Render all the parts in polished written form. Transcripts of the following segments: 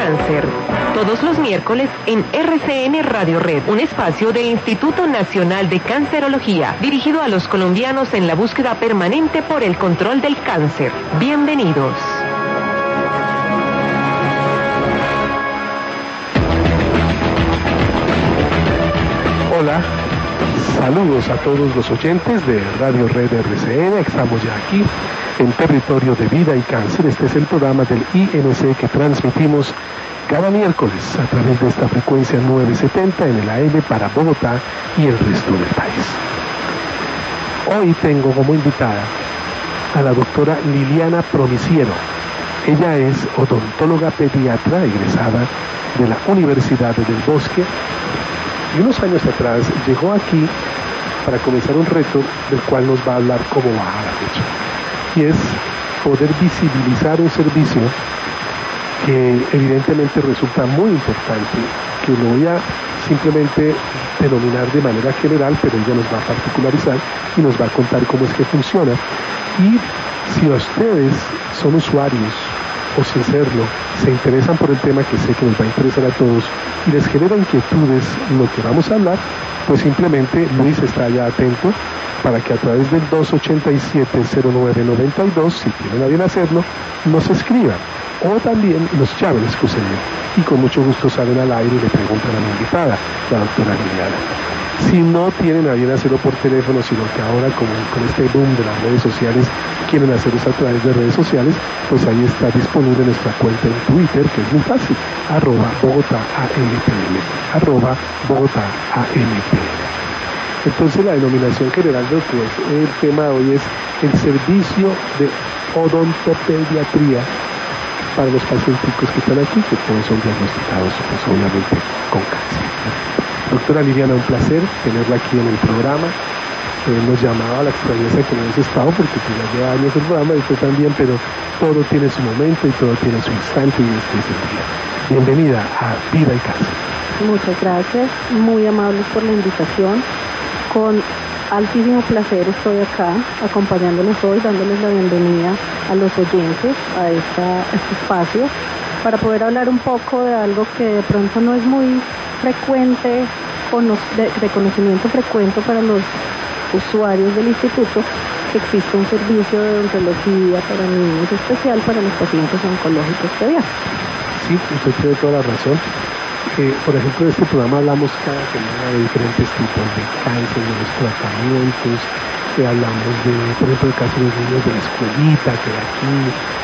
cáncer. Todos los miércoles en RCN Radio Red, un espacio del Instituto Nacional de Cancerología, dirigido a los colombianos en la búsqueda permanente por el control del cáncer. Bienvenidos. Hola, saludos a todos los oyentes de Radio Red RCN. Estamos ya aquí en Territorio de Vida y Cáncer. Este es el programa del INC que transmitimos cada miércoles a través de esta frecuencia 970 en el AM para Bogotá y el resto del país. Hoy tengo como invitada a la doctora Liliana Promiciero. Ella es odontóloga pediatra egresada de la Universidad del Bosque y unos años atrás llegó aquí para comenzar un reto del cual nos va a hablar cómo va a la fecha. Y es poder visibilizar un servicio que evidentemente resulta muy importante, que lo voy a simplemente denominar de manera general, pero ella nos va a particularizar y nos va a contar cómo es que funciona. Y si a ustedes son usuarios o sin serlo, se interesan por el tema que sé que nos va a interesar a todos y les genera inquietudes lo que vamos a hablar, pues simplemente Luis está ya atento para que a través del 287-0992, si tienen a bien hacerlo, nos escriban o también nos llamen, y con mucho gusto salen al aire y le preguntan a la invitada, la doctora Liliana. Si no tienen a bien hacerlo por teléfono, sino que ahora como con este boom de las redes sociales quieren hacerlo a través de redes sociales, pues ahí está disponible nuestra cuenta en Twitter, que es muy fácil, @BogotáAMPM, @BogotáAMPM. Entonces la denominación general de lo que es el tema de hoy es el servicio de odontopediatría para los pacientes que están aquí, que todos son diagnosticados, pues obviamente con cáncer. Doctora Liliana, un placer tenerla aquí en el programa. Nos llamaba la extrañeza que no hemos estado porque pues ya lleva años el programa y usted también, pero todo tiene su momento y todo tiene su instante y este es el día. Bienvenida a Vida y Cáncer. Muchas gracias, muy amables por la invitación. Con altísimo placer estoy acá acompañándoles hoy, dándoles la bienvenida a los oyentes a este espacio para poder hablar un poco de algo que de pronto no es muy frecuente, de conocimiento frecuente para los usuarios del instituto, que existe un servicio de odontología para niños especial para los pacientes oncológicos pediátricos. Sí, usted tiene toda la razón. Por ejemplo, en este programa hablamos cada semana de diferentes tipos de cáncer, de los tratamientos, hablamos de, por ejemplo, el caso de los niños de la escuelita, que de aquí,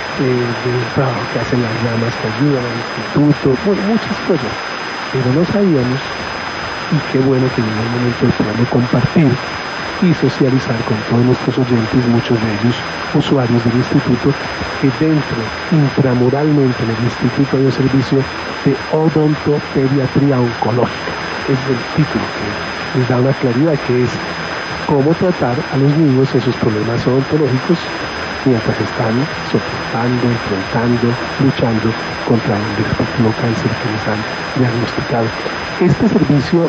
del trabajo que hacen las damas que ayudan al instituto, bueno, muchas cosas, pero no sabíamos, y qué bueno que llegó el momento de poderlo compartir y socializar con todos nuestros oyentes, muchos de ellos usuarios del instituto, que dentro, intramuralmente en el instituto hay un servicio de odontopediatría oncológica. Es el título que les da una claridad, que es cómo tratar a los niños en sus problemas odontológicos mientras están soportando, enfrentando, luchando contra el respectivo cáncer que les han diagnosticado. Este servicio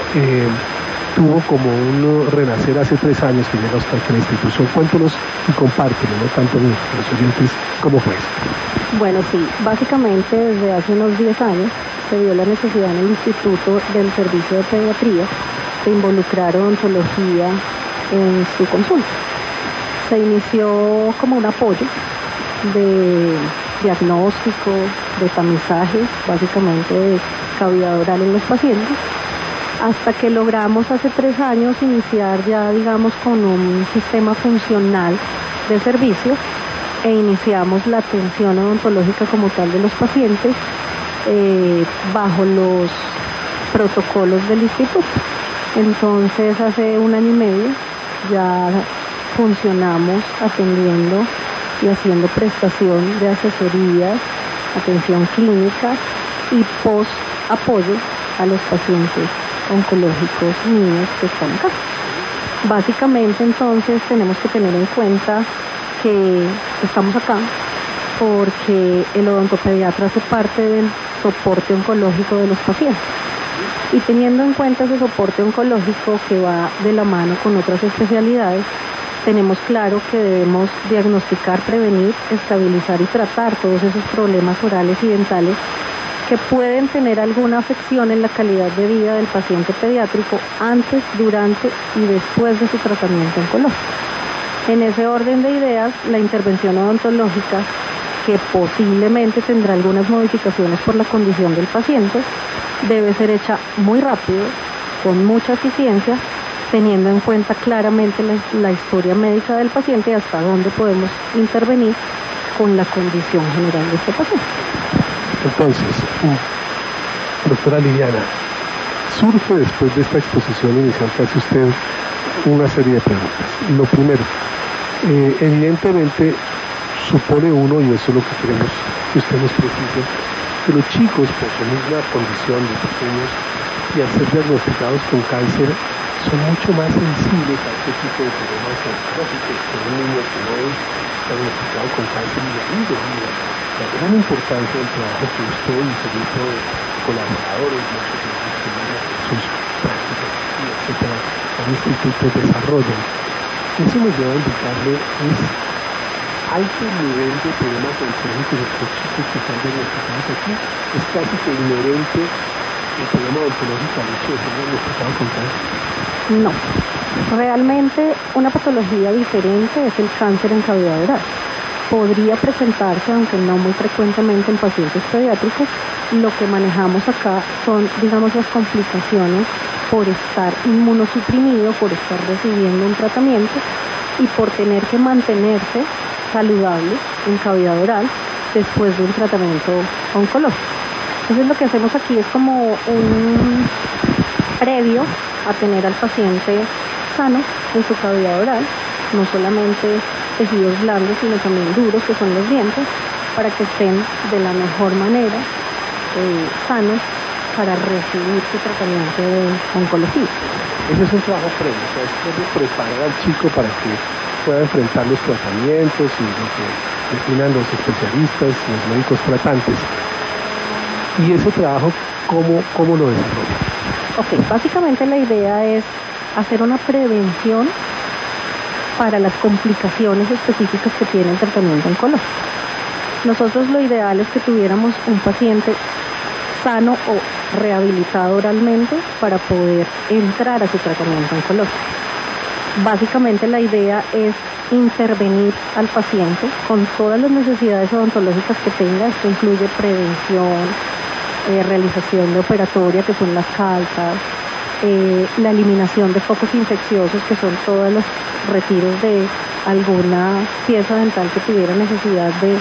tuvo como un renacer hace 3 años que llegó hasta aquí a la institución. Cuéntenos y compártelo, no tanto a los oyentes, ¿cómo fue eso? Bueno, sí, básicamente desde hace unos 10 años se vio la necesidad en el instituto del servicio de pediatría de involucrar odontología en su consulta. Se inició como un apoyo de diagnóstico, de tamizaje, básicamente de cavidad oral en los pacientes, hasta que logramos hace 3 años iniciar ya, digamos, con un sistema funcional de servicio e iniciamos la atención odontológica como tal de los pacientes bajo los protocolos del instituto. Entonces, hace 1 año y medio ya funcionamos atendiendo y haciendo prestación de asesorías, atención clínica y post-apoyo a los pacientes oncológicos niños que están acá. Básicamente, entonces, tenemos que tener en cuenta que estamos acá porque el odontopediatra hace parte del soporte oncológico de los pacientes. Y teniendo en cuenta ese soporte oncológico que va de la mano con otras especialidades, tenemos claro que debemos diagnosticar, prevenir, estabilizar y tratar todos esos problemas orales y dentales que pueden tener alguna afección en la calidad de vida del paciente pediátrico antes, durante y después de su tratamiento oncológico. En ese orden de ideas, la intervención odontológica, que posiblemente tendrá algunas modificaciones por la condición del paciente, debe ser hecha muy rápido, con mucha eficiencia, teniendo en cuenta claramente la historia médica del paciente y hasta dónde podemos intervenir con la condición general de este paciente. Entonces, doctora Liliana, surge después de esta exposición inicial que hace usted una serie de preguntas. Lo primero, evidentemente supone uno, y eso es lo que queremos que usted nos precise, que los chicos por su misma condición de pequeños y al ser diagnosticados con cáncer son mucho más sensibles a este tipo de problemas oncológicos que un niño que no es diagnosticado con cáncer y de ahí de vida. La gran importancia del trabajo que usted y su grupo de colaboradores, muchos de ellos que vienen a sus prácticas, etcétera, al instituto desarrollan. Eso nos lleva a indicarle es alto nivel de problemas oncológicos de los chicos que están diagnosticados aquí. Es casi que inherente el problema oncológico al hecho de ser diagnosticado con cáncer. No, realmente una patología diferente es el cáncer en cavidad oral. Podría presentarse, aunque no muy frecuentemente en pacientes pediátricos. Lo que manejamos acá son, digamos, las complicaciones por estar inmunosuprimido, por estar recibiendo un tratamiento y por tener que mantenerse saludable en cavidad oral después de un tratamiento oncológico. Entonces lo que hacemos aquí es como un previo a tener al paciente sano en su cavidad oral, no solamente tejidos blandos, sino también duros, que son los dientes, para que estén de la mejor manera sanos para recibir su tratamiento de oncología. Ese es un trabajo previo, o sea, es como preparar al chico para que pueda enfrentar los tratamientos y lo que definan los especialistas, los médicos tratantes. ¿Y ese trabajo cómo lo desarrolla? Ok, básicamente la idea es hacer una prevención para las complicaciones específicas que tiene el tratamiento oncológico. Nosotros lo ideal es que tuviéramos un paciente sano o rehabilitado oralmente para poder entrar a su tratamiento oncológico. Básicamente la idea es intervenir al paciente con todas las necesidades odontológicas que tenga. Esto incluye prevención, realización de operatoria, que son las calzas, la eliminación de focos infecciosos, que son todos los retiros de alguna pieza dental que tuviera necesidad de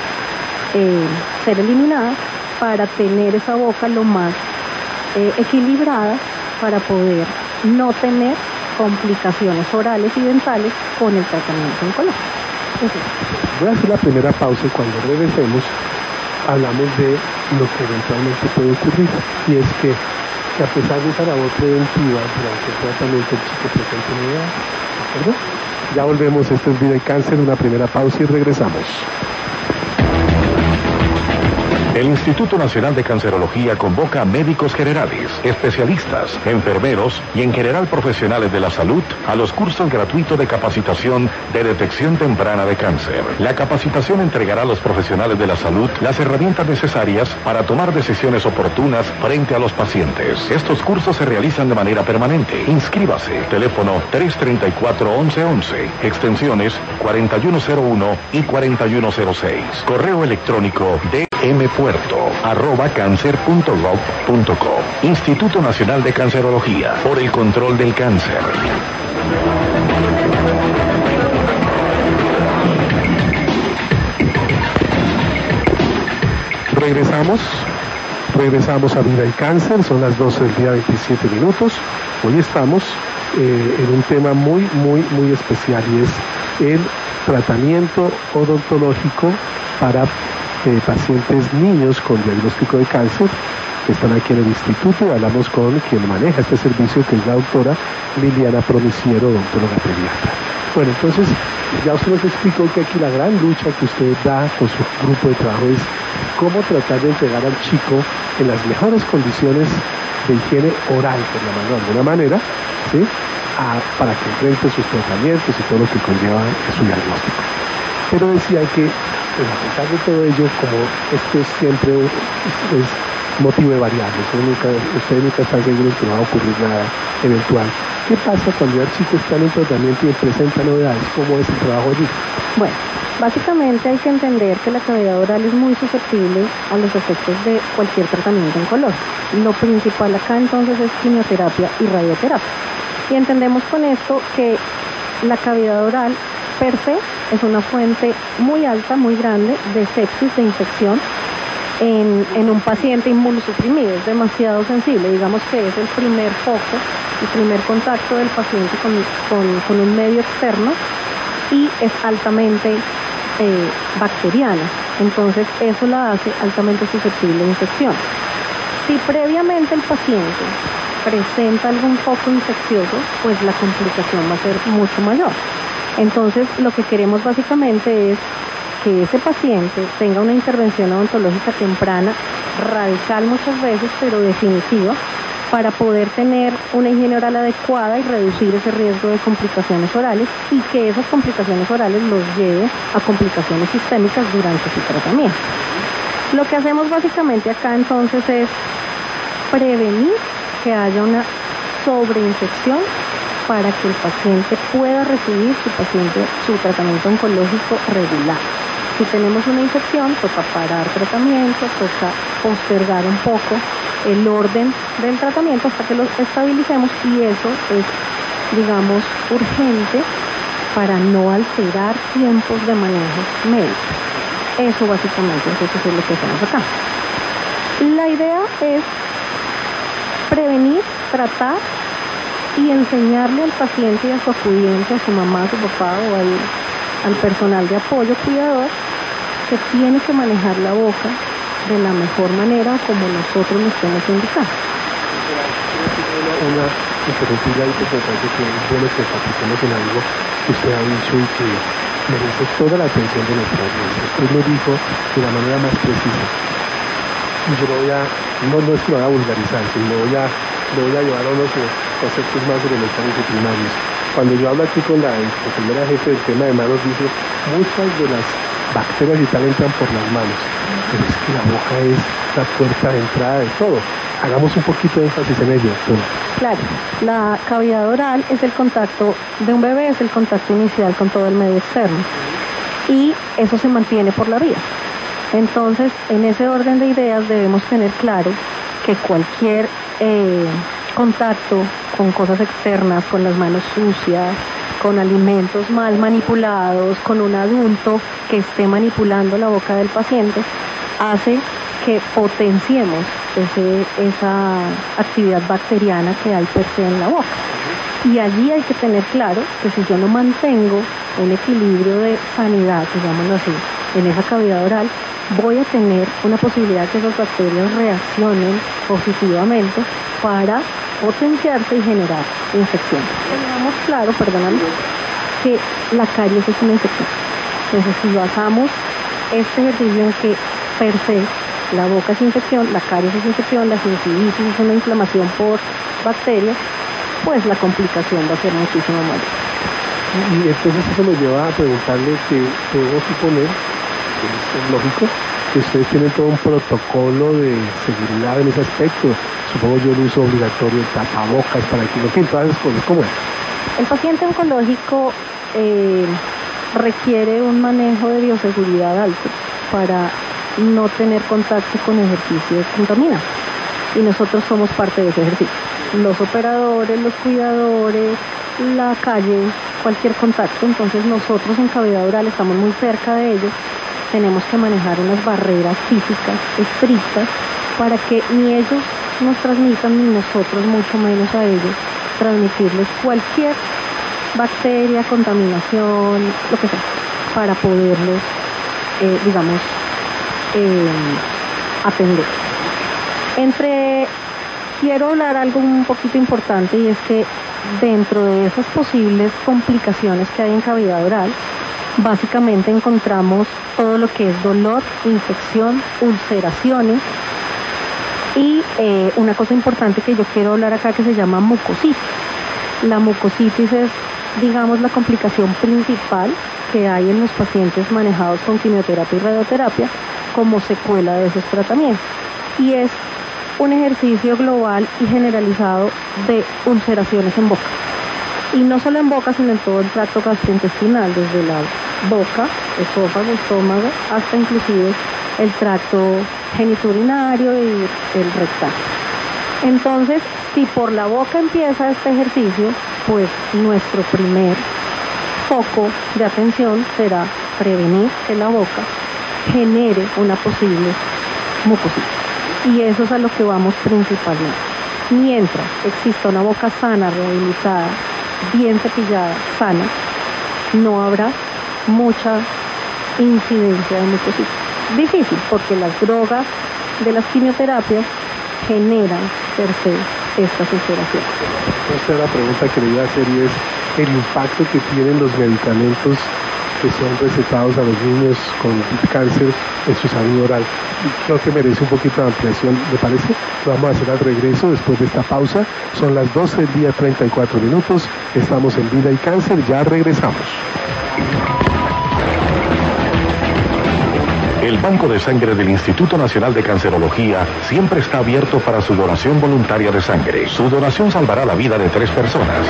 ser eliminada, para tener esa boca lo más equilibrada para poder no tener complicaciones orales y dentales con el tratamiento oncológico. Voy a hacer la primera pausa y cuando regresemos hablamos de lo que eventualmente puede ocurrir, y es que a pesar de esa labor preventiva durante el tratamiento el chico presente una edad, ¿de acuerdo? Ya volvemos, esto es Vida y Cáncer, una primera pausa y regresamos. El Instituto Nacional de Cancerología convoca a médicos generales, especialistas, enfermeros y en general profesionales de la salud a los cursos gratuitos de capacitación de detección temprana de cáncer. La capacitación entregará a los profesionales de la salud las herramientas necesarias para tomar decisiones oportunas frente a los pacientes. Estos cursos se realizan de manera permanente. Inscríbase. Teléfono 334-1111, extensiones 4101 y 4106. Correo electrónico dmpuerto@cancer.gov.co. Instituto Nacional de Cancerología, por el control del cáncer. Regresamos a Vida y Cáncer, son las 12 del día 27 minutos. Hoy estamos en un tema muy especial, y es el tratamiento odontológico para pacientes niños con diagnóstico de cáncer que están aquí en el instituto, y hablamos con quien maneja este servicio, que es la doctora Liliana Promiciero, odontóloga pediatra. Bueno, entonces ya usted nos explicó que aquí la gran lucha que usted da con su grupo de trabajo es cómo tratar de entregar al chico en las mejores condiciones de higiene oral, por llamarlo de alguna manera, ¿sí? Para que enfrente sus tratamientos y todo lo que conlleva su diagnóstico. Pero decía que, a pesar de todo ello, como esto siempre es motivo de variables, ustedes nunca están seguros que no va a ocurrir nada eventual. ¿Qué pasa cuando el chico está en un tratamiento y presenta novedades? ¿Cómo es el trabajo allí? Bueno, básicamente hay que entender que la cavidad oral es muy susceptible a los efectos de cualquier tratamiento oncológico. Lo principal acá entonces es quimioterapia y radioterapia. Y entendemos con esto que la cavidad oral per se es una fuente muy alta, muy grande de sepsis, de infección en un paciente inmunosuprimido. Es demasiado sensible, digamos que es el primer foco, el primer contacto del paciente con un medio externo y es altamente bacteriana. Entonces eso la hace altamente susceptible a infección. Si previamente el paciente presenta algún foco infeccioso, pues la complicación va a ser mucho mayor. Entonces lo que queremos básicamente es que ese paciente tenga una intervención odontológica temprana, radical muchas veces, pero definitiva, para poder tener una higiene oral adecuada y reducir ese riesgo de complicaciones orales y que esas complicaciones orales los lleve a complicaciones sistémicas durante su tratamiento. Lo que hacemos básicamente acá entonces es prevenir que haya una sobreinfección para que el paciente pueda recibir su tratamiento oncológico regular. Si tenemos una infección, toca parar tratamiento, toca postergar un poco el orden del tratamiento hasta que lo estabilicemos y eso es, digamos, urgente para no alterar tiempos de manejo médico. Eso básicamente, entonces es lo que hacemos acá. La idea es prevenir, tratar y enseñarle al paciente y a su acudiente, a su mamá, a su papá o al personal de apoyo cuidador que tiene que manejar la boca de la mejor manera como nosotros nos estemos indicando. Una interrumpida y que me parece que es bueno que enfatizemos en algo que usted ha dicho y que merece toda la atención de nuestra audiencia. Usted lo dijo de la manera más precisa. Yo no es que lo voy a vulgarizar, sino lo voy a llevar a unos conceptos más elementales y primarios. Cuando yo hablo aquí con la primera jefe del tema de manos, dice, muchas de las bacterias y tal entran por las manos, pero es que la boca es la puerta de entrada de todo. Hagamos un poquito de énfasis en ello, doctora. Claro, la cavidad oral es el contacto de un bebé, es el contacto inicial con todo el medio externo y eso se mantiene por la vida. Entonces, en ese orden de ideas debemos tener claro que cualquier contacto con cosas externas, con las manos sucias, con alimentos mal manipulados, con un adulto que esté manipulando la boca del paciente, hace que potenciemos esa actividad bacteriana que hay per se en la boca. Y allí hay que tener claro que si yo no mantengo un equilibrio de sanidad, digámoslo así, en esa cavidad oral, voy a tener una posibilidad que esas bacterias reaccionen positivamente para potenciarse y generar infección. Tengamos claro, que la caries es una infección. Entonces, si basamos este ejercicio en que per se la boca es infección, la caries es infección, la gingivitis es una inflamación por bacterias, pues la complicación va a ser muchísimo mayor. Y entonces eso me lleva a preguntarle que debo suponer, que es lógico, que ustedes tienen todo un protocolo de seguridad en ese aspecto. Supongo yo el uso obligatorio de tapabocas para que no todas esas cosas. ¿Cómo es? El paciente oncológico requiere un manejo de bioseguridad alto para no tener contacto con ejercicios contaminados. Y nosotros somos parte de ese ejercicio. Los operadores, los cuidadores, la calle, cualquier contacto. Entonces nosotros en cavidad oral estamos muy cerca de ellos. Tenemos que manejar unas barreras físicas estrictas para que ni ellos nos transmitan ni nosotros mucho menos a ellos transmitirles cualquier bacteria, contaminación, lo que sea, para poderlos, atender. Quiero hablar algo un poquito importante y es que dentro de esas posibles complicaciones que hay en cavidad oral, básicamente encontramos todo lo que es dolor, infección, ulceraciones y una cosa importante que yo quiero hablar acá que se llama mucositis. La mucositis es, digamos, la complicación principal que hay en los pacientes manejados con quimioterapia y radioterapia como secuela de esos tratamientos. Y es un ejercicio global y generalizado de ulceraciones en boca. Y no solo en boca, sino en todo el tracto gastrointestinal, desde la boca, esófago, estómago, hasta inclusive el tracto genitourinario y el rectal. Entonces, si por la boca empieza este ejercicio, pues nuestro primer foco de atención será prevenir que la boca genere una posible mucositis. Y eso es a lo que vamos principalmente. Mientras exista una boca sana, rehabilitada, bien cepillada, sana, no habrá mucha incidencia de mucositis. Difícil, porque las drogas de las quimioterapias generan per se estas ulceraciones. Esta es la pregunta que le iba a hacer, y es el impacto que tienen los medicamentos que son recetados a los niños con cáncer en su salud oral. Y creo que merece un poquito de ampliación, ¿le parece? Lo vamos a hacer al regreso, después de esta pausa. Son las 12 del día, 34 minutos. Estamos en Vida y Cáncer, ya regresamos. El Banco de Sangre del Instituto Nacional de Cancerología siempre está abierto para su donación voluntaria de sangre. Su donación salvará la vida de 3 personas.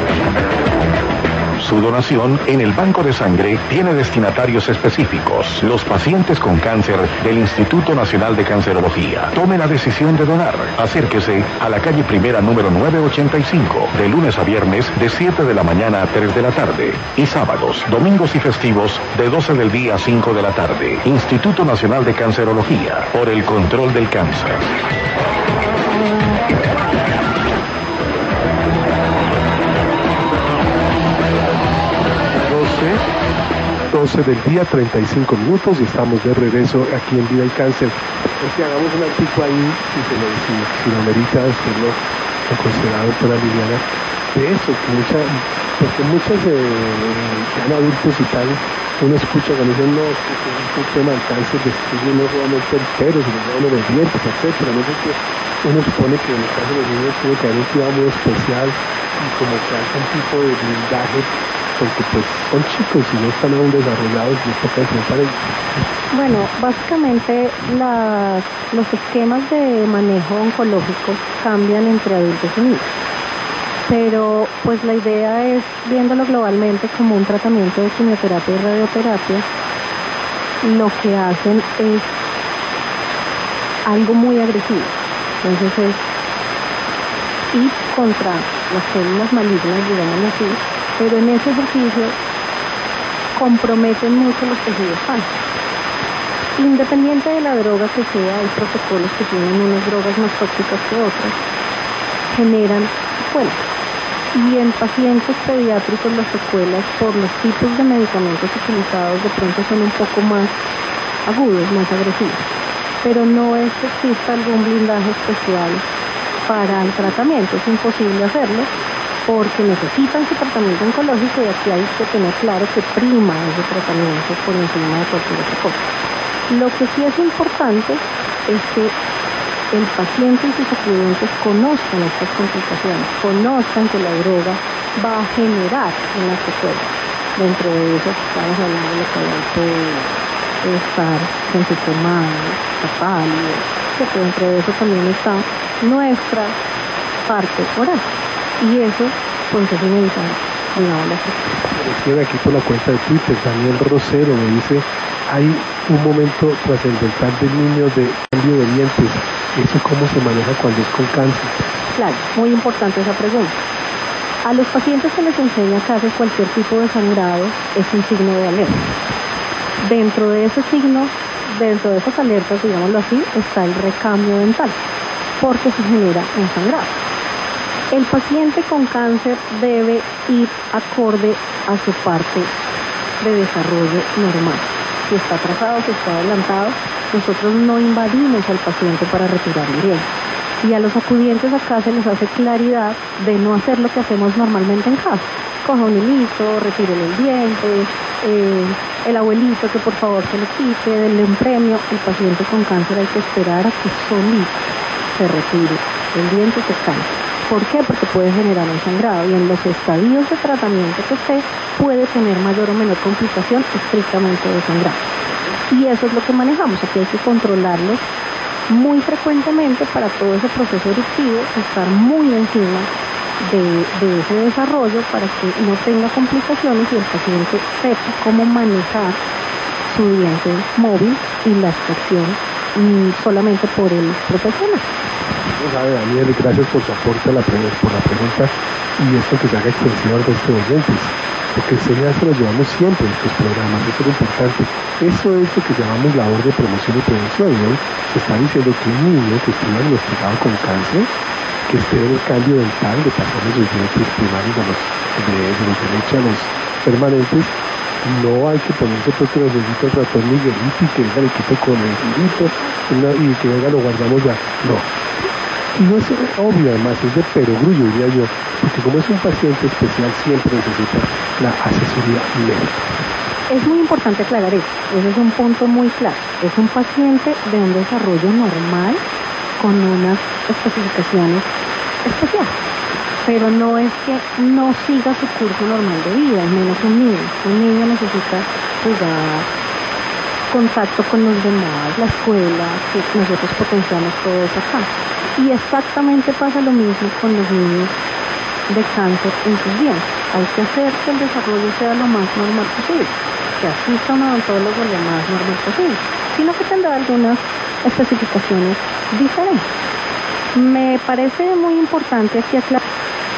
Su donación en el Banco de Sangre tiene destinatarios específicos. Los pacientes con cáncer del Instituto Nacional de Cancerología. Tome la decisión de donar. Acérquese a la calle Primera número 985, de lunes a viernes de 7 de la mañana a 3 de la tarde. Y sábados, domingos y festivos de 12 del día a 5 de la tarde. Instituto Nacional de Cancerología, por el control del cáncer. 12 del día, 35 minutos, y estamos de regreso aquí en Vida y Cáncer. Si hagamos un artículo ahí, si lo merita, hacerlo considerado por la Liliana, de eso, porque muchos ya adultos y tal, uno escucha cuando dicen, no, es un tema del cáncer, destruye no solamente el pelo, sino los dientes, etcétera. No sé qué. Uno supone que en el caso de los niños tiene que haber un cuidado muy especial y como que algún tipo de blindaje, porque pues son chicos y no están aún desarrollados y les toca enfrentar ellos. Bueno, básicamente los esquemas de manejo oncológico cambian entre adultos y niños, pero pues la idea es, viéndolo globalmente como un tratamiento de quimioterapia y radioterapia, lo que hacen es algo muy agresivo. Entonces es ir contra las células malignas, digamos así, pero en ese ejercicio comprometen mucho los tejidos sanos. Independiente de la droga que sea, hay protocolos que tienen unas drogas más tóxicas que otras, generan secuelas. Y en pacientes pediátricos las secuelas, por los tipos de medicamentos utilizados, de pronto son un poco más agudos, más agresivos. Pero no es que exista algún blindaje especial para el tratamiento, es imposible hacerlo, porque necesitan su tratamiento oncológico, y aquí hay que tener claro que prima ese tratamiento por encima de cualquier otra cosa. Lo que sí es importante es que el paciente y sus acudientes conozcan estas complicaciones, conozcan que la droga va a generar una secuela. Dentro de eso estamos hablando de lo que puede estar sentirse mal, estar pálido, que dentro de eso también está nuestra parte oral. Y eso, pues es inevitable. Recién aquí por la cuenta de Twitter, Daniel Rosero me dice, hay un momento trascendental del niño de cambio de dientes. ¿Eso cómo se maneja cuando es con cáncer? Claro, muy importante esa pregunta. A los pacientes se les enseña que hacer cualquier tipo de sangrado es un signo de alerta. Dentro de ese signo, dentro de esas alertas, digámoslo así, está el recambio dental, porque se genera un sangrado. El paciente con cáncer debe ir acorde a su parte de desarrollo normal. Si está atrasado, si está adelantado, nosotros no invadimos al paciente para retirar el diente. Y a los acudientes acá se les hace claridad de no hacer lo que hacemos normalmente en casa. Coja un hilito, retírele el diente, el abuelito que por favor se le quite, denle un premio. El paciente con cáncer hay que esperar a que solito se retire el diente y se canse. ¿Por qué? Porque puede generar un sangrado, y en los estadios de tratamiento que usted puede tener mayor o menor complicación estrictamente de sangrado. Y eso es lo que manejamos. Aquí hay que controlarlos muy frecuentemente para todo ese proceso eruptivo, estar muy encima de ese desarrollo para que no tenga complicaciones y el paciente sepa cómo manejar su diente móvil y la extracción solamente por el profesional. Daniel, gracias por su aporte por la pregunta y esto que se haga extensivo al resto de oyentes, porque enseñanza lo llevamos siempre en estos programas, eso es lo importante. Eso es lo que llamamos labor de promoción y prevención, ¿no? Se está diciendo que un niño que esté diagnosticado con cáncer, que esté en el cambio dental de pasarle sus dientes primarios de los derechos a los permanentes, no hay que ponerse porque los deditos el ratón Miguelito y que venga el equipo con el girito y que venga lo guardamos ya. No. Y no es obvio, además, es de perogrullo, diría yo, porque como es un paciente especial, siempre necesita la asesoría médica. Es muy importante aclarar eso, ese es un punto muy claro. Es un paciente de un desarrollo normal con unas especificaciones especiales, pero no es que no siga su curso normal de vida, al menos un niño. Un niño necesita jugar, contacto con los demás, la escuela, que nosotros potenciamos todo eso acá. Y exactamente pasa lo mismo con los niños de cáncer en sus dientes. Hay que hacer que el desarrollo sea lo más normal posible, que asista a un odontólogo lo más normal posible, sino que tendrá algunas especificaciones diferentes. Me parece muy importante aquí aclarar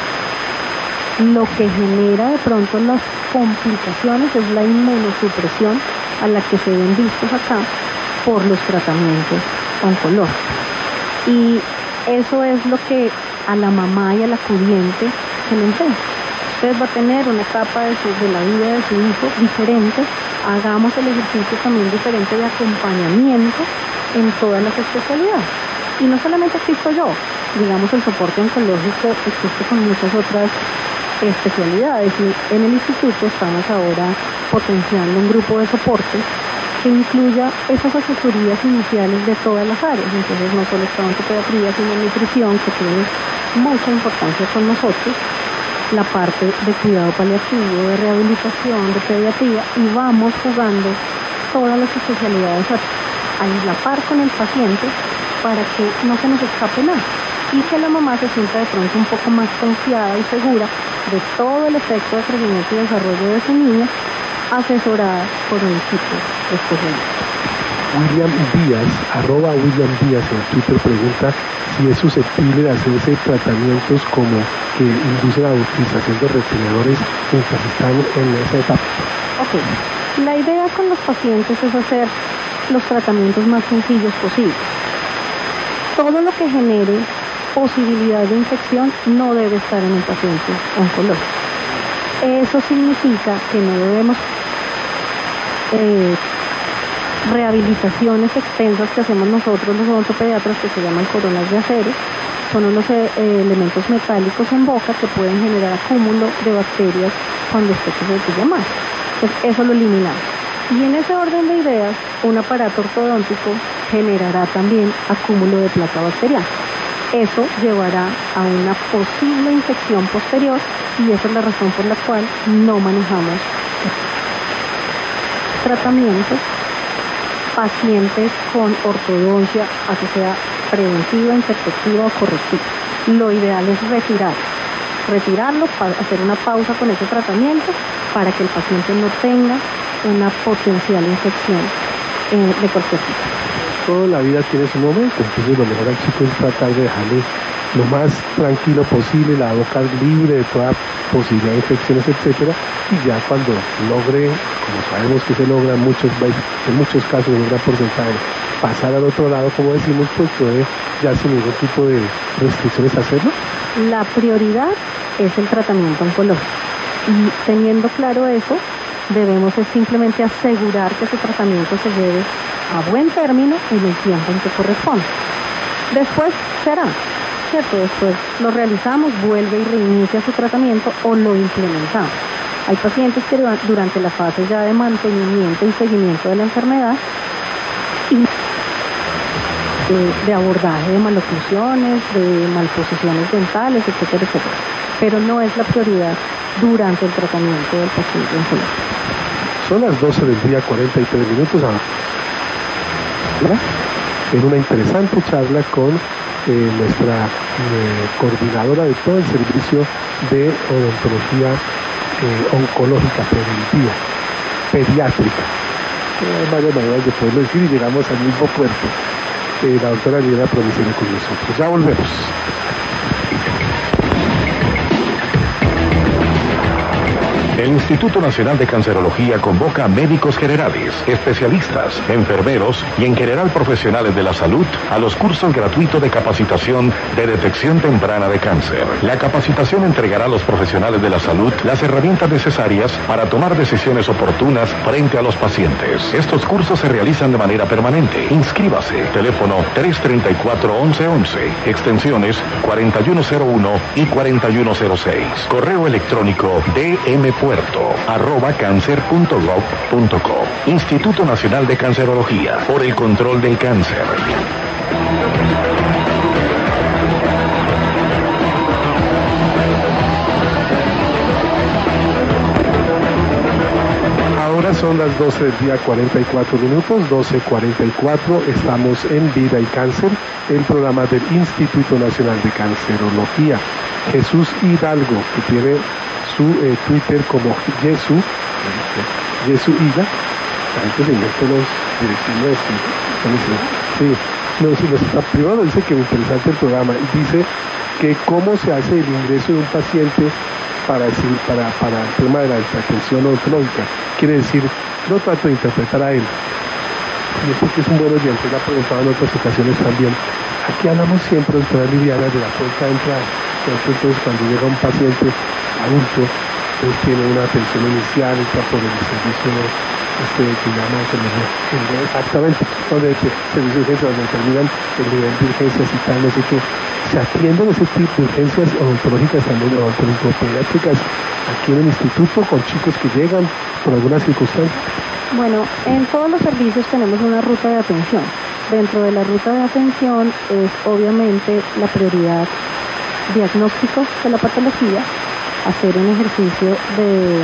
lo que genera de pronto las complicaciones es la inmunosupresión a la que se ven vistos acá por los tratamientos oncológicos. Y eso es lo que a la mamá y al acudiente se le enseña. Usted va a tener una etapa de la vida de su hijo diferente, hagamos el ejercicio también diferente de acompañamiento en todas las especialidades. Y no solamente existo yo, digamos el soporte oncológico existe con muchas otras especialidades y en el instituto estamos ahora potenciando un grupo de soporte que incluya esas asesorías iniciales de todas las áreas. Entonces no solo está odontopediatría, sino nutrición, que tiene mucha importancia con nosotros, la parte de cuidado paliativo, de rehabilitación, de pediatría, y vamos jugando todas las especialidades a la par con el paciente para que no se nos escape nada y que la mamá se sienta de pronto un poco más confiada y segura de todo el efecto de crecimiento y desarrollo de su niña, asesorada por un equipo especialista. William Díaz, @William Díaz en Twitter, pregunta si es susceptible de hacerse tratamientos como que inducen a la utilización de respiradores mientras están en esa etapa. Ok, la idea con los pacientes es hacer los tratamientos más sencillos posibles. Todo lo que genere posibilidad de infección no debe estar en un paciente oncológico. Eso significa que no debemos rehabilitaciones extensas que hacemos nosotros los odontopediatras, que se llaman coronas de acero, son unos elementos metálicos en boca que pueden generar acúmulo de bacterias cuando usted se cepilla mal. Entonces eso lo eliminamos. Y en ese orden de ideas, un aparato ortodóntico generará también acúmulo de placa bacteriana. Eso llevará a una posible infección posterior y esa es la razón por la cual no manejamos tratamientos pacientes con ortodoncia, así sea preventiva, interceptiva o correctiva. Lo ideal es retirarlo, hacer una pausa con ese tratamiento para que el paciente no tenga una potencial infección de cualquier tipo. Toda la vida tiene su momento, entonces lo mejor al chico es tratar de dejarle lo más tranquilo posible, la boca libre de toda posibilidad de infecciones, etcétera, y ya cuando logre, como sabemos que se logra en muchos casos, en un gran porcentaje, pasar al otro lado, como decimos, pues puede ya sin ningún tipo de restricciones hacerlo. La prioridad es el tratamiento oncológico y teniendo claro eso, debemos simplemente asegurar que ese tratamiento se lleve a buen término en el tiempo en que corresponde. Después será, ¿cierto? Después lo realizamos, vuelve y reinicia su tratamiento o lo implementamos. Hay pacientes que durante la fase ya de mantenimiento y seguimiento de la enfermedad y de abordaje de maloclusiones, de malposiciones dentales, etcétera, etcétera. Pero no es la prioridad durante el tratamiento del paciente oncológico. Son las 12 del día, 43 minutos. en una interesante charla con nuestra coordinadora de todo el servicio de odontología oncológica preventiva, pediátrica. Hay varias maneras de poderlo decir y llegamos al mismo puerto. La doctora Liliana Provinciana con nosotros. Ya volvemos. El Instituto Nacional de Cancerología convoca a médicos generales, especialistas, enfermeros y en general profesionales de la salud a los cursos gratuitos de capacitación de detección temprana de cáncer. La capacitación entregará a los profesionales de la salud las herramientas necesarias para tomar decisiones oportunas frente a los pacientes. Estos cursos se realizan de manera permanente. Inscríbase. Teléfono 334-1111, extensiones 4101 y 4106. Correo electrónico dmpuerto@cancer.gov.co. Instituto Nacional de Cancerología, por el control del cáncer. Ahora son las 12 del día 44 minutos, 12:44, estamos en Vida y Cáncer, el programa del Instituto Nacional de Cancerología. Jesús Hidalgo, que tiene su Twitter como Jesús Higa, la gente se inventa los direcciones, sí, no, está privado, dice que es interesante el programa, y dice que cómo se hace el ingreso de un paciente para el tema de la atención odontológica. Quiere decir, no trato de interpretar a él, yo sé que es un buen oyente, le ha preguntado en otras ocasiones también. Aquí hablamos siempre, doctora Liliana, de la puerta de entrada. Entonces, cuando llega un paciente adulto, pues tiene una atención inicial, entra por el servicio que llama exactamente, donde el servicio de urgencia, donde determinan el nivel de urgencias y tal, no sé qué. Se atienden ese tipo de urgencias odontológicas también, odontológico-pediátricas, aquí en el instituto, con chicos que llegan por alguna circunstancia. Bueno, en todos los servicios tenemos una ruta de atención. Dentro de la ruta de atención es obviamente la prioridad diagnóstico de la patología, hacer un ejercicio de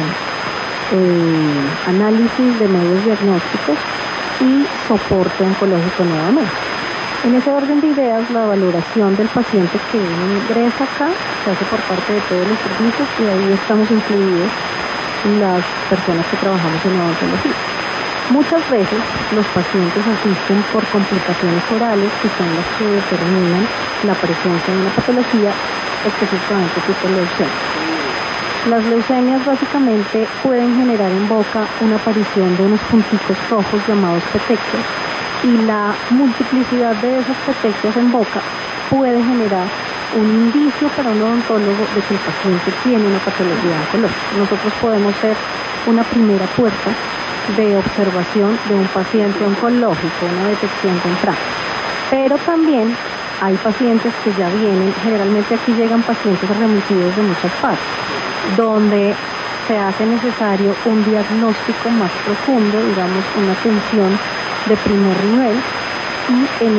análisis de medios diagnósticos y soporte oncológico nuevamente. En ese orden de ideas, la valoración del paciente que ingresa acá se hace por parte de todos los servicios y ahí estamos incluidos las personas que trabajamos en odontología. Muchas veces los pacientes asisten por complicaciones orales que son las que determinan la presencia de una patología, específicamente tipo leucemia. Las leucemias básicamente pueden generar en boca una aparición de unos punticos rojos llamados petequias y la multiplicidad de esas petequias en boca puede generar un indicio para un odontólogo de que el paciente tiene una patología oncológica. Nosotros podemos ser una primera puerta de observación de un paciente oncológico, una detección temprana. Pero también hay pacientes que ya vienen, generalmente aquí llegan pacientes remitidos de muchas partes, donde se hace necesario un diagnóstico más profundo, digamos una atención de primer nivel, y en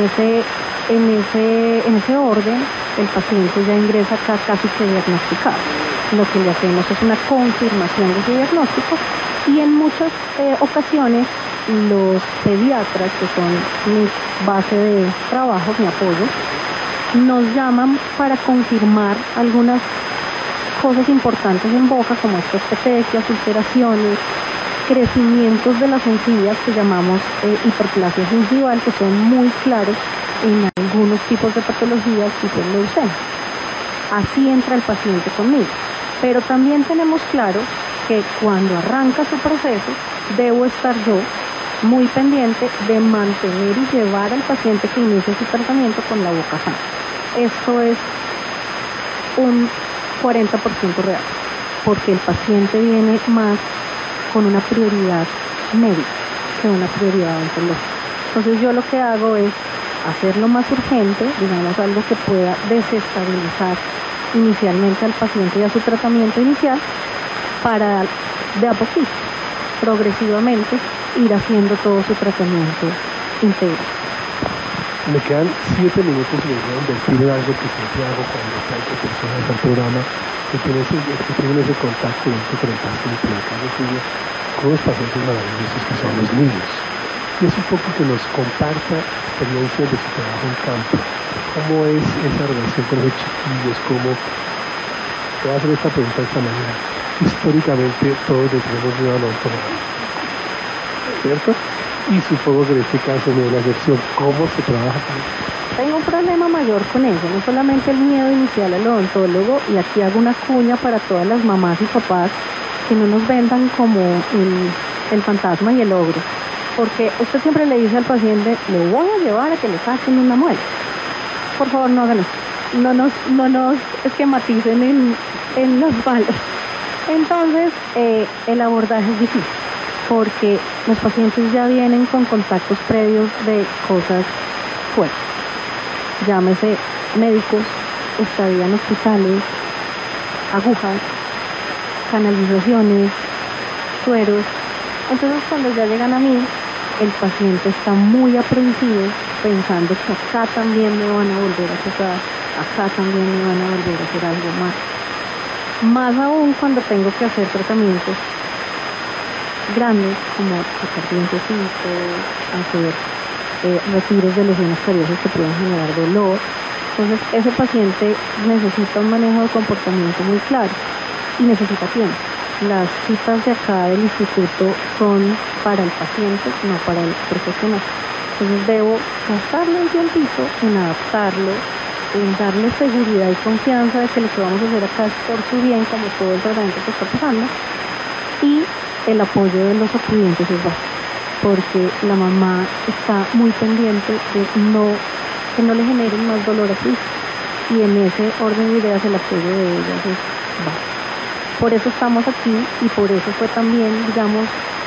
ese orden el paciente ya ingresa acá casi que diagnosticado. Lo que le hacemos es una confirmación de ese diagnóstico y en muchas ocasiones los pediatras, que son mi base de trabajo, mi apoyo, nos llaman para confirmar algunas cosas importantes en boca, como estas petequias, ulceraciones, crecimientos de las encías que llamamos hiperplasia gingival, que son muy claros en algunos tipos de patologías tipo leucemia. Así entra el paciente conmigo. Pero también tenemos claro que cuando arranca su proceso, debo estar yo muy pendiente de mantener y llevar al paciente que inicie su tratamiento con la boca sana. Esto es un 40% real, porque el paciente viene más con una prioridad médica que una prioridad oncológica. Entonces yo lo que hago es hacerlo más urgente, digamos algo que pueda desestabilizar inicialmente al paciente y a su tratamiento inicial, para de a poquito, progresivamente, ir haciendo todo su tratamiento integral. Me quedan 7 minutos y me voy a invertir en algo que siempre hago cuando traigo personas al programa que tienen ese contacto entre el paciente, en el caso suyo, con los pacientes maravillosos que son los niños. y es un poco que nos comparta experiencias de su trabajo en campo. ¿Cómo es esa relación con los chiquillos? ¿Cómo? Te voy a hacer esta pregunta de esta manera. Históricamente todos le tenemos miedo al odontólogo, ¿cierto? Y supongo que en este caso no es la excepción. ¿Cómo se trabaja con eso? Tengo un problema mayor con eso, no solamente el miedo inicial al odontólogo, y aquí hago una cuña para todas las mamás y papás que no nos vendan como el fantasma y el ogro, porque usted siempre le dice al paciente, le voy a llevar a que le saquen una muela. Por favor, no hagan eso, no nos esquematicen en los palos. Entonces, el abordaje es difícil, porque los pacientes ya vienen con contactos previos de cosas fuertes. Llámese médicos, estadía en hospitales, agujas, canalizaciones, sueros. Entonces cuando ya llegan a mí, el paciente está muy aprensivo pensando que acá también me van a volver a tocar, acá también me van a volver a hacer algo más. Más aún cuando tengo que hacer tratamientos grandes como sacar dientecitos, hacer retiros de lesiones cariosas que pueden generar dolor. Entonces ese paciente necesita un manejo de comportamiento muy claro y necesita tiempo. Las citas de acá del instituto son para el paciente, no para el profesional. Entonces debo gastarle un tiempito en adaptarlo, en darle seguridad y confianza de que lo que vamos a hacer acá es por su bien, como todo el tratamiento que está pasando, y el apoyo de los acudientes es básico, porque la mamá está muy pendiente de que no le generen más dolor a su hijo, y en ese orden de ideas el apoyo de ellas es básico. Por eso estamos aquí, y por eso fue también, digamos,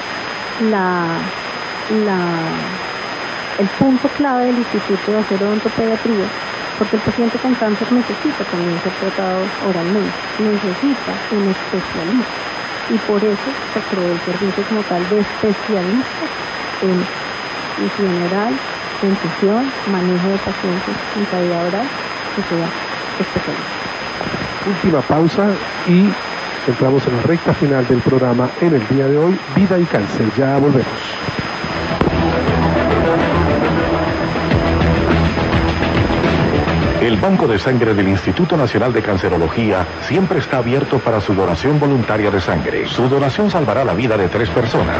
el punto clave del Instituto de hacer odontopediatría, porque el paciente con cáncer necesita también ser tratado oralmente, necesita un especialista, y por eso se creó el servicio como tal de especialistas en higiene oral, dentición, manejo de pacientes en cavidad oral, que sea especialista. Última pausa y entramos en la recta final del programa en el día de hoy, Vida y Cáncer. Ya volvemos. El Banco de Sangre del Instituto Nacional de Cancerología siempre está abierto para su donación voluntaria de sangre. Su donación salvará la vida de 3 personas.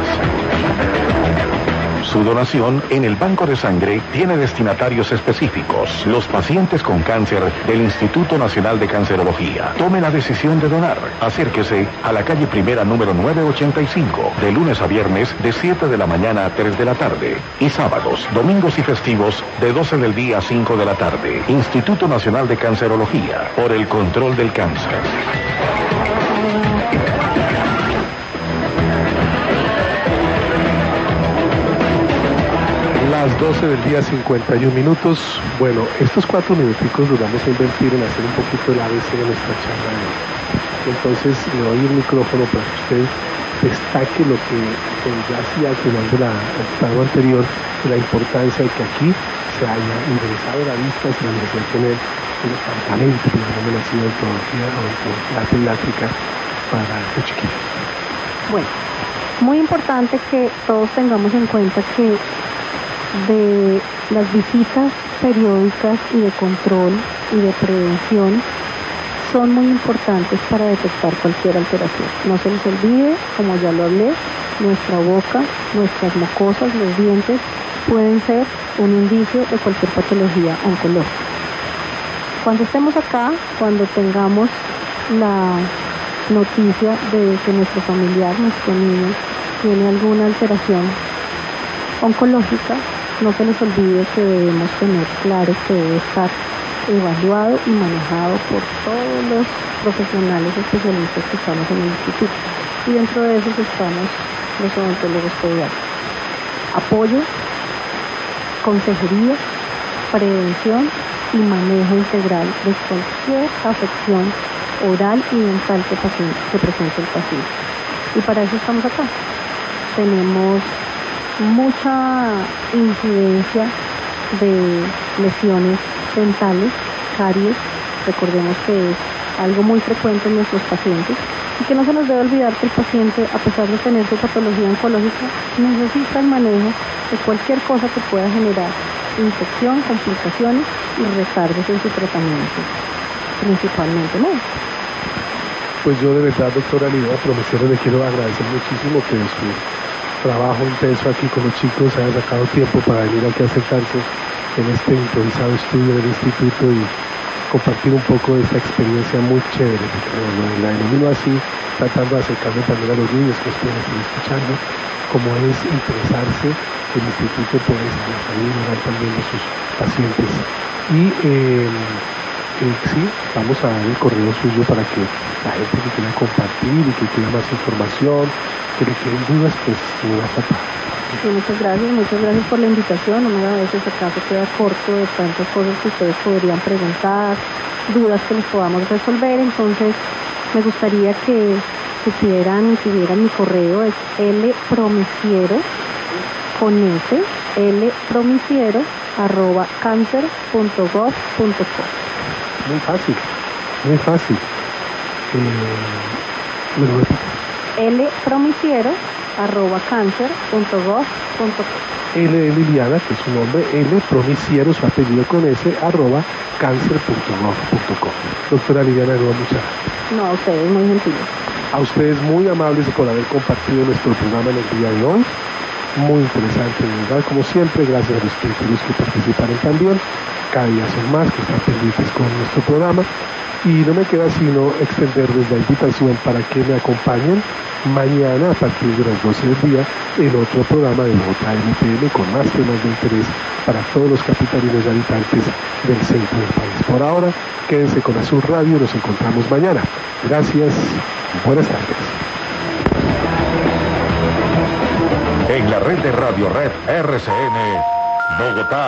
Su donación en el Banco de Sangre tiene destinatarios específicos. Los pacientes con cáncer del Instituto Nacional de Cancerología. Tome la decisión de donar. Acérquese a la calle Primera número 985, de lunes a viernes de 7 de la mañana a 3 de la tarde. Y sábados, domingos y festivos de 12 del día a 5 de la tarde. Instituto Nacional de Cancerología, por el control del cáncer. Las 12 del día, 51 minutos. Bueno, estos 4 minuticos los vamos a invertir en hacer un poquito el ABC de nuestra charla de hoy. Entonces le doy el micrófono para que usted destaque lo que ya hacía al final del octavo anterior, de la importancia de que aquí se haya ingresado la vista, se la Universidad de tener un departamento de fenómenos de odontología o la pediátrica para los chiquitos. Bueno, muy importante que todos tengamos en cuenta que de las visitas periódicas y de control y de prevención son muy importantes para detectar cualquier alteración. No se les olvide, como ya lo hablé, nuestra boca, nuestras mucosas, los dientes pueden ser un indicio de cualquier patología oncológica. Cuando estemos acá, cuando tengamos la noticia de que nuestro familiar, nuestro niño, tiene alguna alteración oncológica, no se les olvide que debemos tener claro que debe estar evaluado y manejado por todos los profesionales especialistas que estamos en el instituto. Y dentro de esos estamos los odontólogos pediátricos. Apoyo, consejería, prevención y manejo integral de cualquier afección oral y dental que presente el paciente. Y para eso estamos acá. Tenemos mucha incidencia de lesiones dentales, caries. Recordemos que es algo muy frecuente en nuestros pacientes, y que no se nos debe olvidar que el paciente, a pesar de tener su patología oncológica, necesita el manejo de cualquier cosa que pueda generar infección, complicaciones y retardos en su tratamiento, principalmente médico. Pues yo de verdad, doctora Lina Promiciero, le quiero agradecer muchísimo que su trabajo intenso aquí con los chicos haya sacado tiempo para venir aquí a sentarse en este improvisado estudio del instituto y compartir un poco de esta experiencia muy chévere, la denomino así, tratando de acercarme también a los niños que ustedes están escuchando, como es interesarse el instituto por la salud mental también de sus pacientes. Y sí, vamos a dar el correo suyo para que la gente que quiera compartir y que quiera más información, que le queden dudas, pues no las tapa. Sí, muchas gracias por la invitación. No me a veces acaso queda corto de tantas cosas que ustedes podrían preguntar, dudas que les podamos resolver. Entonces me gustaría que supieran, tuvieran mi correo, es lpromiciero con s, lpromiciero@cancer.gov.co. Muy fácil, muy fácil. ¿Me lo repito? lpromiciero@cancer.gov.co. L de Liliana, que es su nombre, lpromiciero, su apellido con s, @cancer.gov.co. Doctora Liliana, muchas gracias. No, a ustedes muy gentiles. A ustedes muy amables por haber compartido nuestro programa en el día de hoy. Muy interesante, de verdad, como siempre. Gracias a los criterios que participaron también. Cada día son más que están pendientes con nuestro programa. Y no me queda sino extenderles la invitación para que me acompañen mañana a partir de las 12 del día en otro programa de Bogotá NPM con más temas de interés para todos los capitalinos y habitantes del centro del país. Por ahora, quédense con Azul Radio, nos encontramos mañana. Gracias, buenas tardes. En la red de Radio Red RCN, Bogotá.